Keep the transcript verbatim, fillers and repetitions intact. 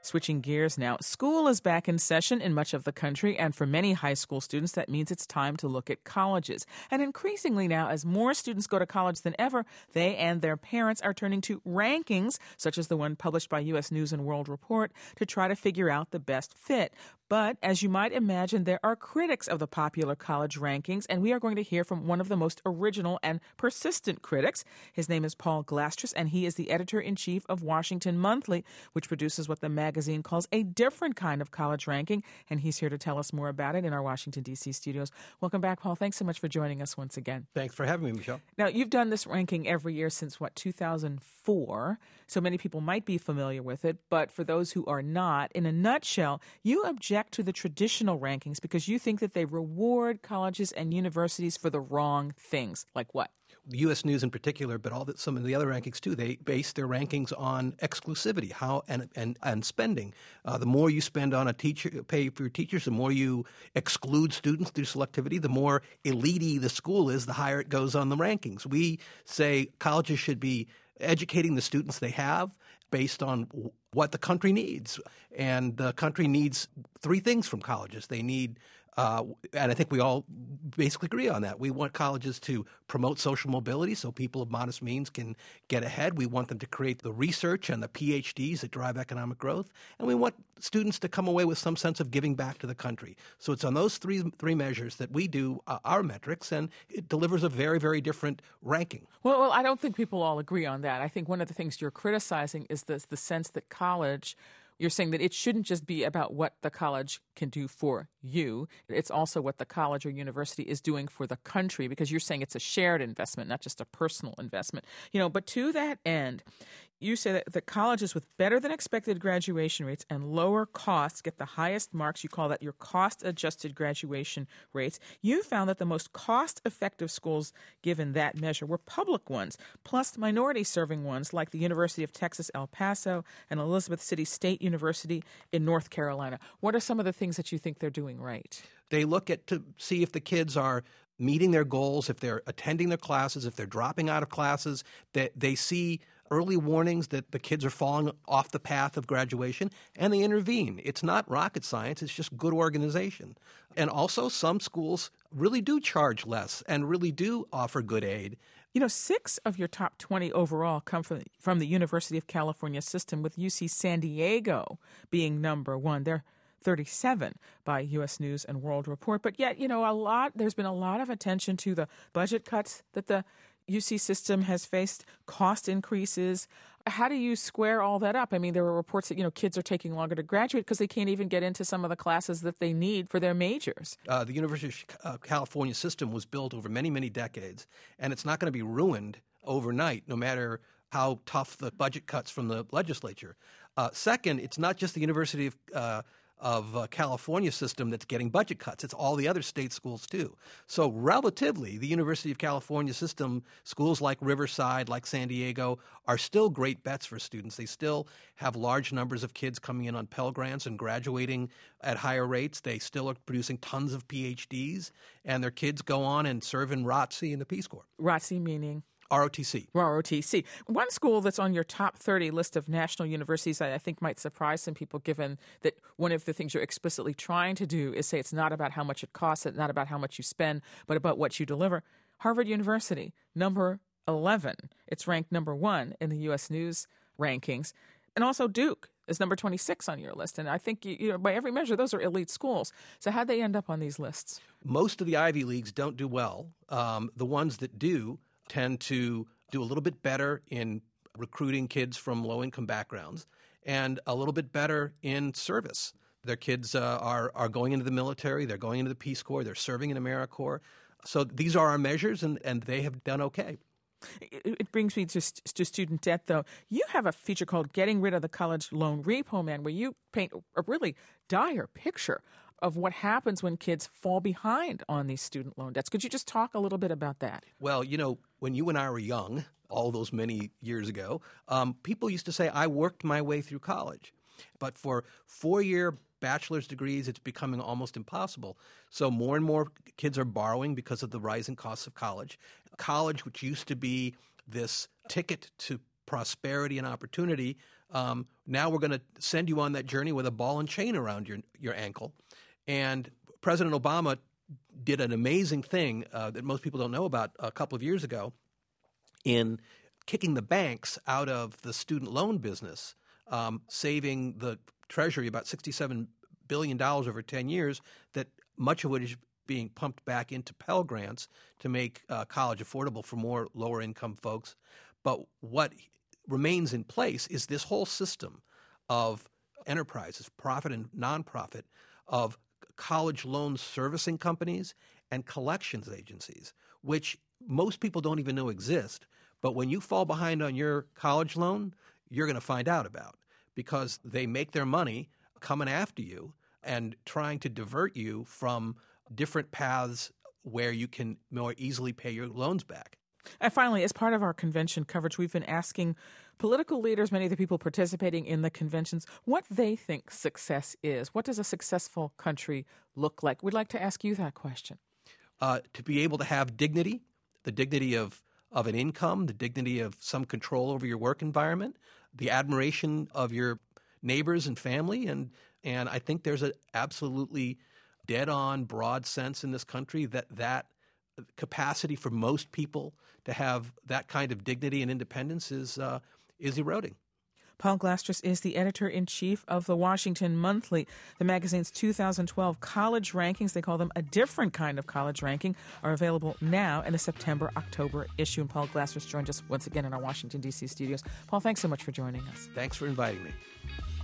Switching gears now, school is back in session in much of the country, and for many high school students, that means it's time to look at colleges. And increasingly now, as more students go to college than ever, they and their parents are turning to rankings, such as the one published by U S News and World Report, to try to figure out the best fit. But as you might imagine, there are critics of the popular college rankings, and we are going to hear from one of the most original and persistent critics. His name is Paul Glastris, and he is the editor-in-chief of Washington Monthly, which produces what the magazine calls a different kind of college ranking, and he's here to tell us more about it in our Washington, D C studios. Welcome back, Paul. Thanks so much for joining us once again. Thanks for having me, Michelle. Now, you've done this ranking every year since, what, two thousand four, so many people might be familiar with it, but for those who are not, in a nutshell, you object to the traditional rankings because you think that they reward colleges and universities for the wrong things. Like what? U S News in particular, but all the, some of the other rankings too, they base their rankings on exclusivity, how and and, and spending. Uh, the more you spend on a teacher, pay for your teachers, the more you exclude students through selectivity, the more elite the school is, the higher it goes on the rankings. We say colleges should be educating the students they have based on what the country needs. And the country needs three things from colleges. They need Uh, and I think we all basically agree on that. We want colleges to promote social mobility so people of modest means can get ahead. We want them to create the research and the P H Ds that drive economic growth. And we want students to come away with some sense of giving back to the country. So it's on those three three measures that we do uh, our metrics, and it delivers a very, very different ranking. Well, well, I don't think people all agree on that. I think one of the things you're criticizing is this, the sense that college – you're saying that it shouldn't just be about what the college can do for you. It's also what the college or university is doing for the country, because you're saying it's a shared investment, not just a personal investment. You know, but to that end, you say that the colleges with better than expected graduation rates and lower costs get the highest marks. You call that your cost-adjusted graduation rates. You found that the most cost-effective schools given that measure were public ones, plus minority-serving ones like the University of Texas, El Paso, and Elizabeth City State University in North Carolina. What are some of the things that you think they're doing right? They look at to see if the kids are meeting their goals, if they're attending their classes, if they're dropping out of classes, that they see early warnings that the kids are falling off the path of graduation, and they intervene. It's not rocket science. It's just good organization. And also, some schools really do charge less and really do offer good aid. You know, six of your top twenty overall come from, from the University of California system, with U C San Diego being number one. They're thirty-seven by U S News and World Report. But yet, you know, a lot there's been a lot of attention to the budget cuts that the U C system has faced, cost increases. How do you square all that up? I mean, there were reports that, you know, kids are taking longer to graduate because they can't even get into some of the classes that they need for their majors. Uh, the University of California system was built over many, many decades, and it's not going to be ruined overnight, no matter how tough the budget cuts from the legislature. Uh, second, it's not just the University of uh, of uh, California system that's getting budget cuts. It's all the other state schools too. So relatively, the University of California system, schools like Riverside, like San Diego, are still great bets for students. They still have large numbers of kids coming in on Pell Grants and graduating at higher rates. They still are producing tons of P H Ds, and their kids go on and serve in R O T C and the Peace Corps. R O T C meaning? R O T C. R O T C. One school that's on your top thirty list of national universities that I think might surprise some people, given that one of the things you're explicitly trying to do is say it's not about how much it costs, it's not about how much you spend, but about what you deliver. Harvard University, number eleven. It's ranked number one in the U S News rankings. And also Duke is number twenty-six on your list. And I think, you know, by every measure, those are elite schools. So how'd they end up on these lists? Most of the Ivy Leagues don't do well. Um, the ones that do tend to do a little bit better in recruiting kids from low-income backgrounds and a little bit better in service. Their kids uh, are are going into the military, they're going into the Peace Corps, they're serving in AmeriCorps. So these are our measures, and, and they have done okay. It, it brings me to, to student debt, though. You have a feature called Getting Rid of the College Loan Repo Man, where you paint a really dire picture of what happens when kids fall behind on these student loan debts. Could you just talk a little bit about that? Well, you know, when you and I were young, all those many years ago, um, people used to say, I worked my way through college. But for four-year bachelor's degrees, it's becoming almost impossible. So more and more kids are borrowing because of the rising costs of college. College, which used to be this ticket to prosperity and opportunity, Um, now we're going to send you on that journey with a ball and chain around your your ankle. And President Obama did an amazing thing uh, that most people don't know about a couple of years ago in kicking the banks out of the student loan business, um, saving the Treasury about sixty-seven billion dollars over ten years, that much of which is being pumped back into Pell Grants to make uh, college affordable for more lower-income folks. But what remains in place is this whole system of enterprises, profit and nonprofit, of college loan servicing companies and collections agencies, which most people don't even know exist. But when you fall behind on your college loan, you're going to find out about, because they make their money coming after you and trying to divert you from different paths where you can more easily pay your loans back. And finally, as part of our convention coverage, we've been asking political leaders, many of the people participating in the conventions, what they think success is. What does a successful country look like? We'd like to ask you that question. Uh, to be able to have dignity, the dignity of, of an income, the dignity of some control over your work environment, the admiration of your neighbors and family. And, and I think there's an absolutely dead-on, broad sense in this country that that capacity for most people to have that kind of dignity and independence is uh, is eroding. Paul Glastris is the editor-in-chief of the Washington Monthly. The magazine's two thousand twelve college rankings, they call them a different kind of college ranking, are available now in the September-October issue. And Paul Glastris joined us once again in our Washington, D C studios. Paul, thanks so much for joining us. Thanks for inviting me.